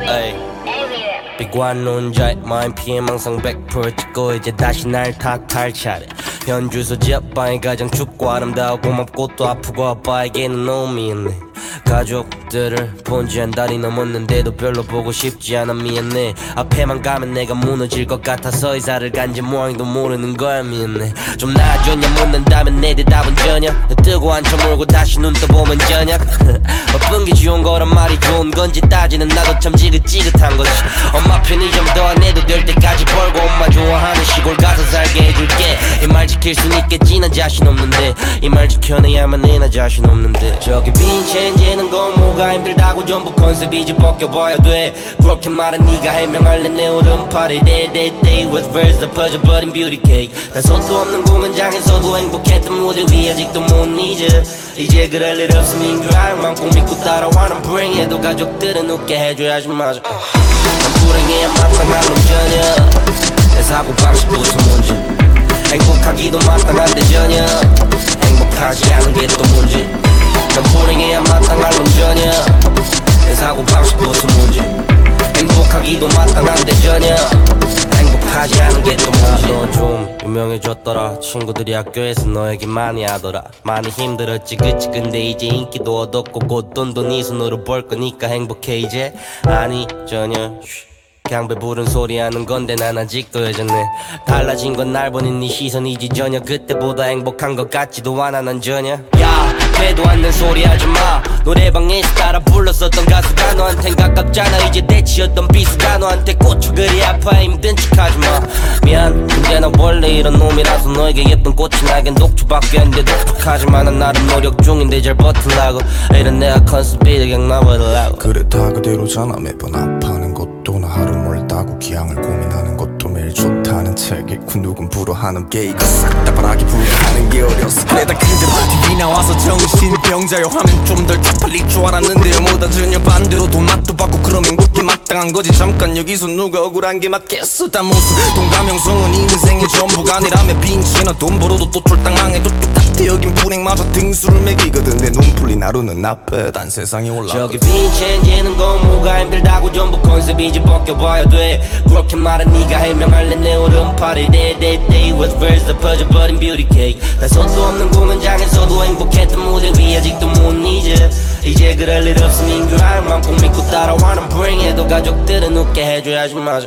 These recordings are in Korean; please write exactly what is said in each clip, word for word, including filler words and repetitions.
에이 비관론자의 마음 피해 항상 백 퍼센트 찍고 이제 다시 날 탓할 차례 현주소지 아빠의 가장 춥고 아름다워 고맙고 또 아프고 아빠에게는 놈이 있네 가족들을 본 지 한 달이 넘었는데도 별로 보고 싶지 않아 미안해 앞에만 가면 내가 무너질 것 같아서 이사를 간지 모양도 모르는 거야 미안해 좀 나아졌냐 묻는다면 내 대답은 전혀 뜨고 앉혀 물고 다시 눈 떠보면 저녁 바쁜 게 좋은 거란 말이 좋은 건지 따지는 나도 참 지긋지긋한 거지 엄마 편의점 더 안 해도 될 때까지 벌고 엄마 좋아하는 시골 가서 살게 해줄게 이 말 지킬 순 있겠지 난 자신 없는데 이 말 지켜내야만 해 나 자신 없는데 저기 빈 체인지는 건 뭐가 힘들다고 전부 컨셉이지 벗겨봐야 돼 그렇게 말한 네가 해명할래 내 오른팔에 데데데이 with verse 다 퍼져버린 뷰티 케이크 난 손도 없는 공연장에서도 행복했던 무대 위 아직도 못 잊어 이제 그럴 일 없으면 그랑만 꼭 믿고 따라와 난 불행해도 가족들은 웃게 해줘야지 맞아 난 불행해야 마땅한 놈 전혀 내 사고방식부터 문제 행복하기도 마땅한데 전혀 행복하지 않은 게 또 문제 난 불행해야 마땅할 놈 전혀 내 사고방식부터 문제 행복하기도 마땅한데 전혀 행복하지 않은 게 또 문제 너 좀 유명해졌더라 친구들이 학교에서 너 얘기 많이 하더라 많이 힘들었지 그치 근데 이제 인기도 얻었고 곧 돈도 네 손으로 벌 거니까 행복해 이제 아니 전혀 그냥 배부른 소리 하는 건데 난 아직도 여전해 달라진 건 날 보는 네 시선이지 전혀 그때보다 행복한 것 같지도 않아 난 전혀 야 되도 않는 소리 하지마 노래방에서 따라 불렀었던 가수가 너한텐 가깝잖아 이제 대치였던 비수가 너한테 꽂혀 그리 아파 힘든 척 하지마 미안 근데 나 원래 이런 놈이라서 너에게 예쁜 꽃이 나겐 녹초밖에 안 돼 독특하지만 난 나름 노력 중인데 잘 버틸라고 이런 내가 컨셉이 그냥 나버리려고 그래 다 그대로잖아 매번 아파하는 것도 나 하루 멀다고 기양을 고민하는 것도 매일 좋다는 책 읽고 누군 불어하는 게 이거 싹 다 바라기 불가하는 게 어려서 그래 다 그대로 티비 나와서 정신병자요 하면 좀 덜 쪽팔릴 줄 알았는데요 뭐다 전혀 반대로 돈 맛도 받고 그럼 행복해 마땅한 거지 잠깐 여기서 누가 억울한 게 맞겠어 다 모습 동감형성은 인생의 전부가 아니라며 빈치나 돈 벌어도 또 쫄딱망해도 똑같아 여긴 불행마저 등수를 매기거든 내 눈 풀린 하루는 나빠 단 세상에 올라 저기 빈 체인지는 건 뭐가 힘들다고 전부 컨셉이지 벗겨봐야 돼 그렇게 말한 네가 해명할래 내 오른팔에 데데데이 with verse 다 퍼져버린 뷰티 케이크 난 손도 없는 공연장에서도 행복했던 무대 위 아직도 못 잊어 이제 그럴 일 없으면 그랑만 꼭 믿고 따라와 난 불행해도 가족들은 웃게 해줘야지 맞아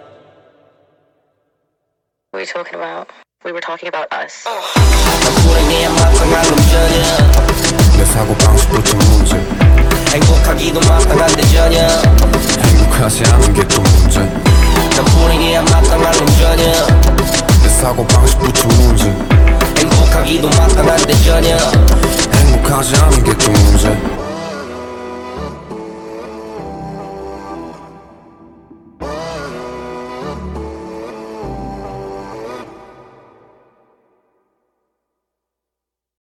What are you talking about? We were talking about us. 난 불행해야 마땅한 놈 전혀 내 사고방식부터 문제 행복하기도 마땅한데 전혀 행복하지 않은 게 또 문제 난 불행해야 마땅한 놈 전혀 내 사고방식부터 문제 행복하기도 마땅한데 전혀 행복하지 않은 게 또 문제